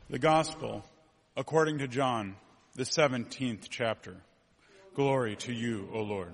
The Gospel, according to John, the 17th chapter. Glory to you, O Lord.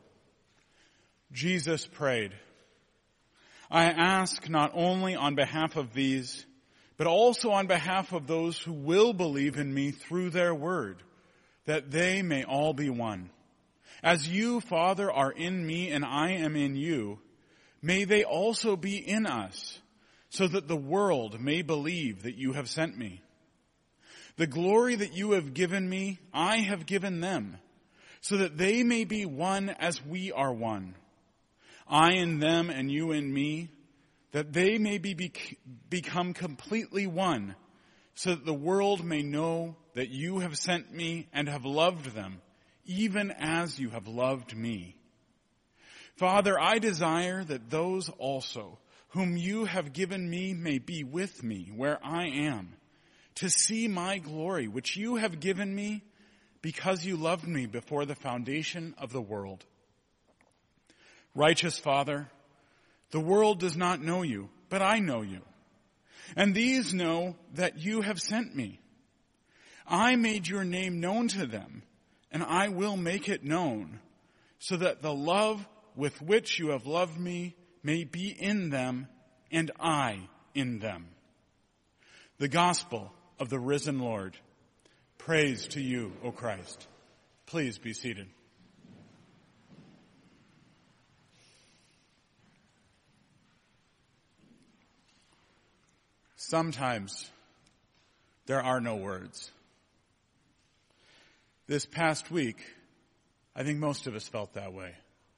Jesus prayed, I ask not only on behalf of these, but also on behalf of those who will believe in me through their word, that they may all be one. As you, Father, are in me and I am in you, may they also be in us, so that the world may believe that you have sent me. The glory that you have given me, I have given them, so that they may be one as we are one. I in them and you in me, that they may become completely one, so that the world may know that you have sent me and have loved them, even as you have loved me. Father, I desire that those also whom you have given me may be with me where I am, to see my glory, which you have given me because you loved me before the foundation of the world. Righteous Father, the world does not know you, but I know you, and these know that you have sent me. I made your name known to them, and I will make it known, so that the love with which you have loved me may be in them, and I in them. The Gospel of the risen Lord. Praise to you, O Christ. Please be seated. Sometimes there are no words. This past week, I think most of us felt that way.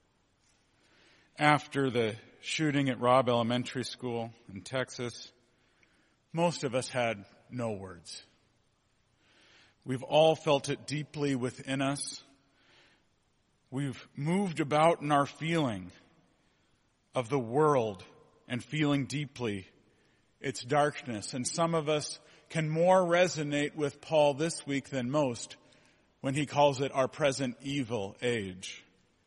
After the shooting at Robb Elementary School in Texas, most of us had no words. We've all felt it deeply within us. We've moved about in our feeling of the world and feeling deeply its darkness. And some of us can more resonate with Paul this week than most when he calls it our present evil age.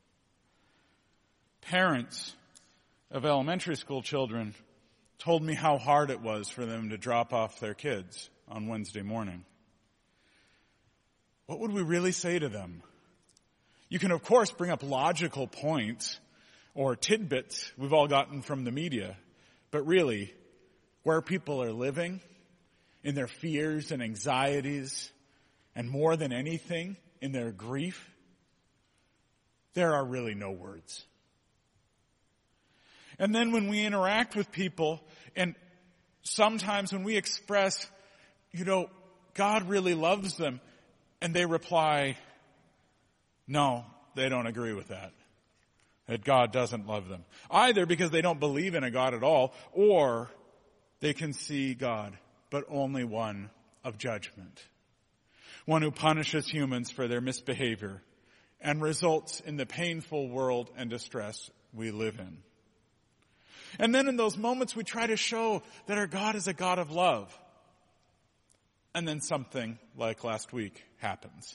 Parents of elementary school children told me how hard it was for them to drop off their kids on Wednesday morning. What would we really say to them? You can, of course, bring up logical points or tidbits we've all gotten from the media, but really, where people are living, in their fears and anxieties, and more than anything, in their grief, there are really no words. And then when we interact with people, and sometimes when we express, God really loves them, and they reply, no, they don't agree with that God doesn't love them. Either because they don't believe in a God at all, or they can see God, but only one of judgment. One who punishes humans for their misbehavior and results in the painful world and distress we live in. And then in those moments we try to show that our God is a God of love. And then something like last week happens.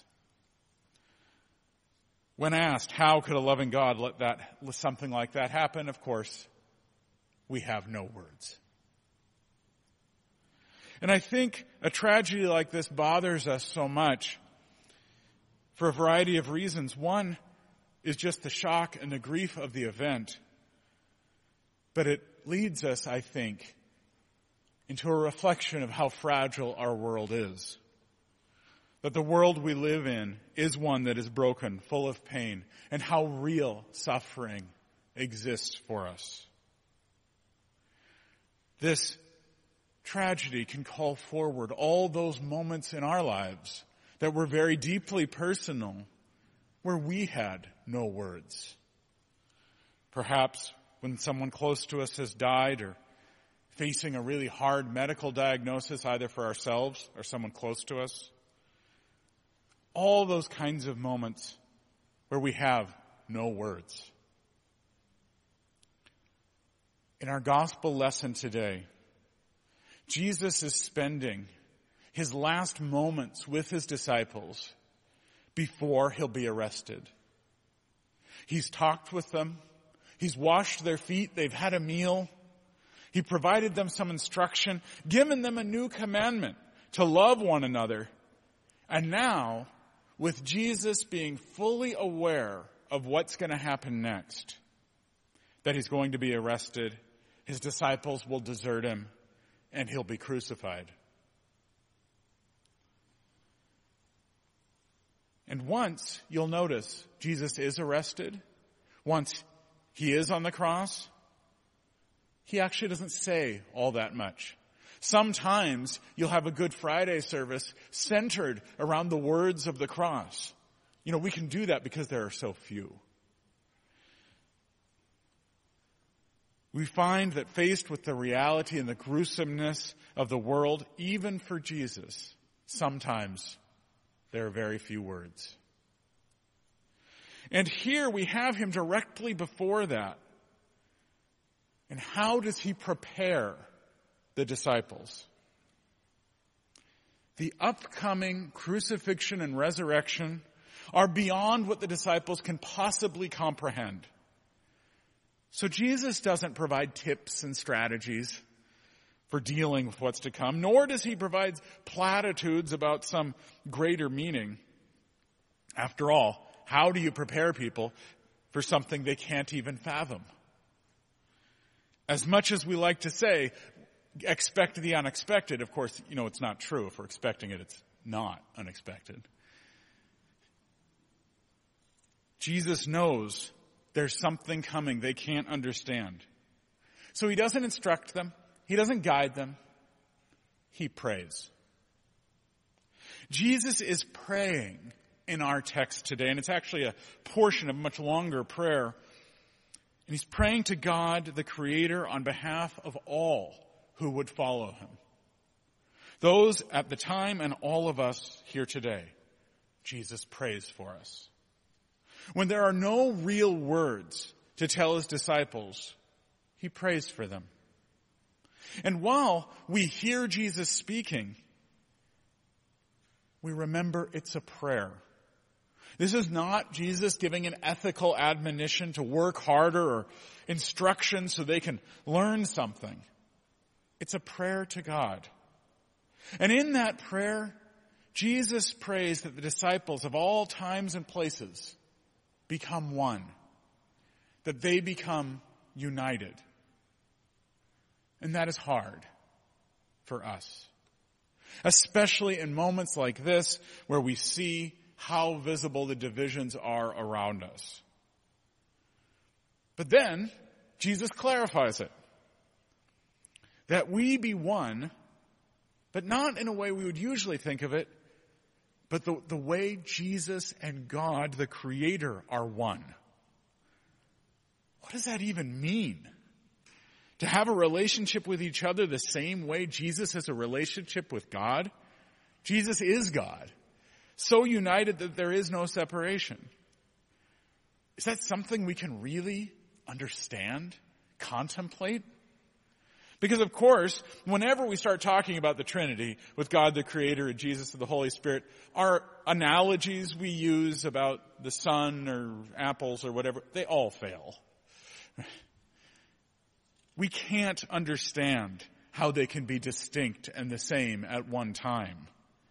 When asked how could a loving God let something like that happen, of course, we have no words. And I think a tragedy like this bothers us so much for a variety of reasons. One is just the shock and the grief of the event. But it leads us, I think, into a reflection of how fragile our world is. That the world we live in is one that is broken, full of pain, and how real suffering exists for us. This tragedy can call forward all those moments in our lives that were very deeply personal, where we had no words. Perhaps when someone close to us has died, or facing a really hard medical diagnosis, either for ourselves or someone close to us. All those kinds of moments where we have no words. In our gospel lesson today, Jesus is spending his last moments with his disciples before he'll be arrested. He's talked with them. He's washed their feet. They've had a meal. He provided them some instruction, given them a new commandment to love one another. And now, with Jesus being fully aware of what's going to happen next, that he's going to be arrested, his disciples will desert him, and he'll be crucified. And once, you'll notice, Jesus is arrested. Once he is on the cross, he actually doesn't say all that much. Sometimes you'll have a Good Friday service centered around the words of the cross. You know, we can do that because there are so few. We find that faced with the reality and the gruesomeness of the world, even for Jesus, sometimes there are very few words. And here we have him directly before that. And how does he prepare the disciples? The upcoming crucifixion and resurrection are beyond what the disciples can possibly comprehend. So Jesus doesn't provide tips and strategies for dealing with what's to come, nor does he provide platitudes about some greater meaning. After all, how do you prepare people for something they can't even fathom? As much as we like to say, expect the unexpected, of course, it's not true. If we're expecting it, it's not unexpected. Jesus knows there's something coming they can't understand. So he doesn't instruct them. He doesn't guide them. He prays. Jesus is praying in our text today, and it's actually a portion of a much longer prayer. And he's praying to God, the Creator, on behalf of all who would follow him. Those at the time and all of us here today, Jesus prays for us. When there are no real words to tell his disciples, he prays for them. And while we hear Jesus speaking, we remember it's a prayer. This is not Jesus giving an ethical admonition to work harder or instruction so they can learn something. It's a prayer to God. And in that prayer, Jesus prays that the disciples of all times and places become one, that they become united. And that is hard for us, especially in moments like this where we see how visible the divisions are around us. But then, Jesus clarifies it. That we be one, but not in a way we would usually think of it, but the way Jesus and God, the Creator, are one. What does that even mean? To have a relationship with each other the same way Jesus has a relationship with God? Jesus is God, so united that there is no separation. Is that something we can really understand, contemplate? Because, of course, whenever we start talking about the Trinity, with God the Creator and Jesus and the Holy Spirit, our analogies we use about the sun or apples or whatever, they all fail. We can't understand how they can be distinct and the same at one time.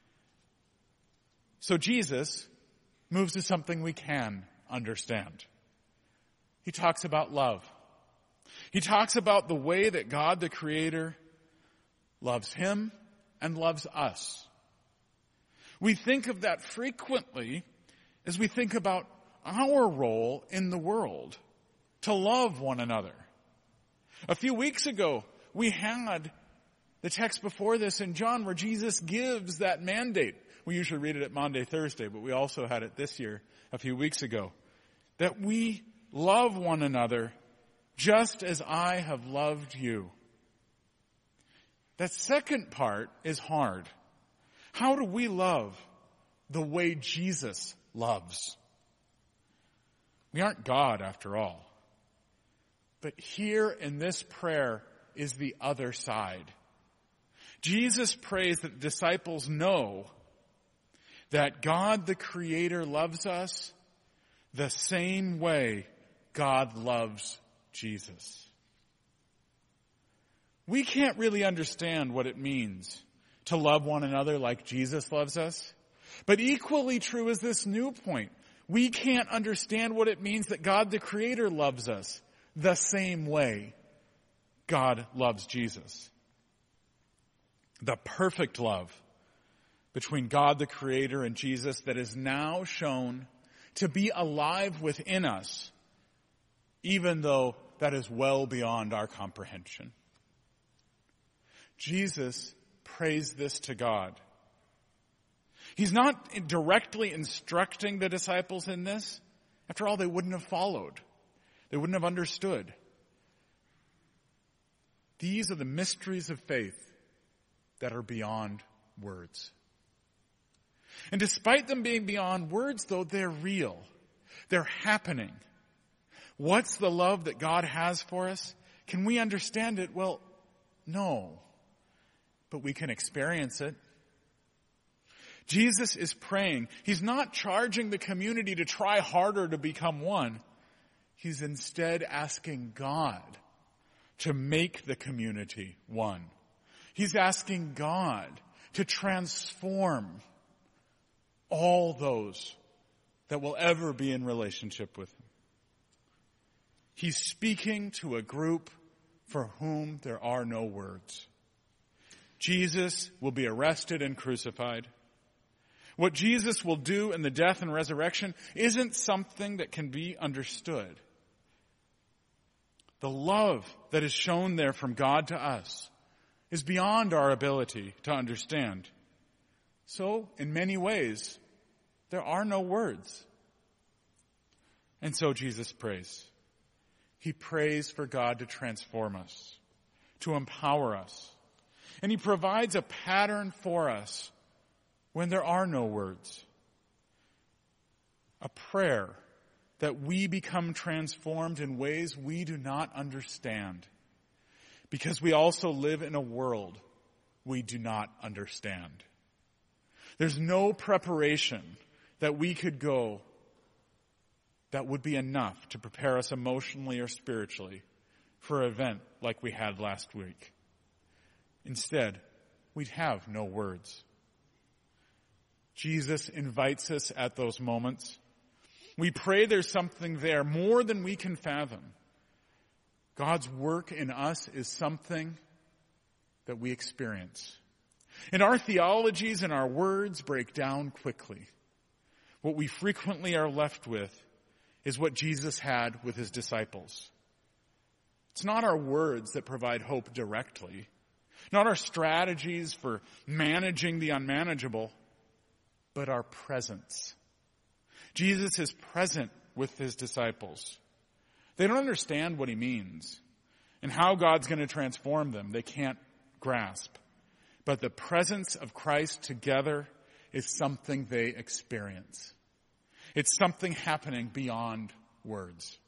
So Jesus moves to something we can understand. He talks about love. He talks about the way that God the Creator loves him and loves us. We think of that frequently as we think about our role in the world, to love one another. A few weeks ago, we had the text before this in John where Jesus gives that mandate. We usually read it at Maundy, Thursday, but we also had it this year, a few weeks ago, that we love one another just as I have loved you. That second part is hard. How do we love the way Jesus loves? We aren't God after all. But here in this prayer is the other side. Jesus prays that disciples know that God the Creator loves us the same way God loves Jesus. We can't really understand what it means to love one another like Jesus loves us. But equally true is this new point. We can't understand what it means that God the Creator loves us the same way God loves Jesus. The perfect love between God the Creator and Jesus that is now shown to be alive within us, even though that is well beyond our comprehension. Jesus prays this to God. He's not directly instructing the disciples in this. After all, they wouldn't have followed. They wouldn't have understood. These are the mysteries of faith that are beyond words. And despite them being beyond words, though, they're real. They're happening. What's the love that God has for us? Can we understand it? Well, no. But we can experience it. Jesus is praying. He's not charging the community to try harder to become one. He's instead asking God to make the community one. He's asking God to transform all those that will ever be in relationship with Him. He's speaking to a group for whom there are no words. Jesus will be arrested and crucified. What Jesus will do in the death and resurrection isn't something that can be understood. The love that is shown there from God to us is beyond our ability to understand. So, in many ways, there are no words. And so Jesus prays. He prays for God to transform us, to empower us. And He provides a pattern for us when there are no words. A prayer that we become transformed in ways we do not understand, because we also live in a world we do not understand. There's no preparation that we could go that would be enough to prepare us emotionally or spiritually for an event like we had last week. Instead, we'd have no words. Jesus invites us at those moments. We pray there's something there more than we can fathom. God's work in us is something that we experience. And our theologies and our words break down quickly. What we frequently are left with is what Jesus had with His disciples. It's not our words that provide hope directly, not our strategies for managing the unmanageable, but our presence. Jesus is present with His disciples. They don't understand what He means and how God's going to transform them. They can't grasp. But the presence of Christ together is something they experience. It's something happening beyond words.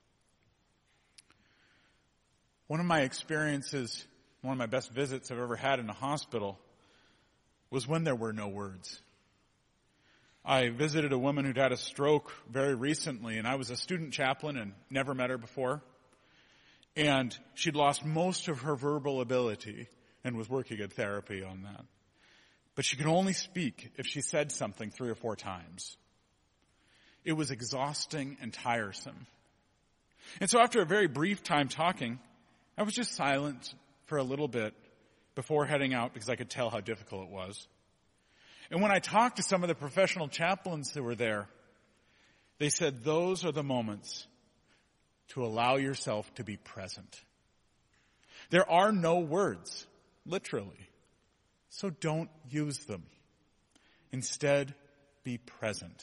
One of my experiences, one of my best visits I've ever had in a hospital, was when there were no words. I visited a woman who'd had a stroke very recently, and I was a student chaplain and never met her before. And she'd lost most of her verbal ability and was working at therapy on that. But she could only speak if she said something 3 or 4 times. It was exhausting and tiresome. And so after a very brief time talking, I was just silent for a little bit before heading out because I could tell how difficult it was. And when I talked to some of the professional chaplains who were there, they said those are the moments to allow yourself to be present. There are no words, literally, so don't use them. Instead, be present.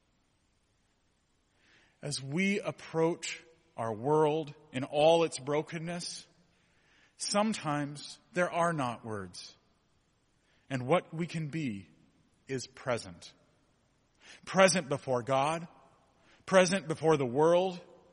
As we approach our world in all its brokenness, sometimes there are not words. And what we can be is present. Present before God, present before the world,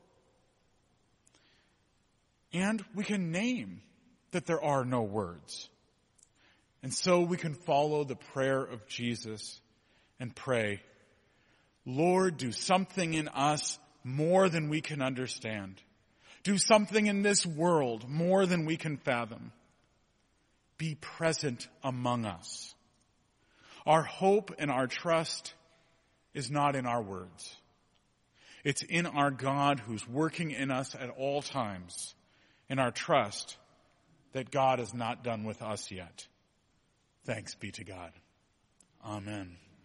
and we can name that there are no words. And so we can follow the prayer of Jesus and pray, Lord, do something in us more than we can understand. Do something in this world more than we can fathom. be present among us. Our hope and our trust is not in our words. It's in our God who's working in us at all times, and our trust that God is not done with us yet. Thanks be to God. Amen.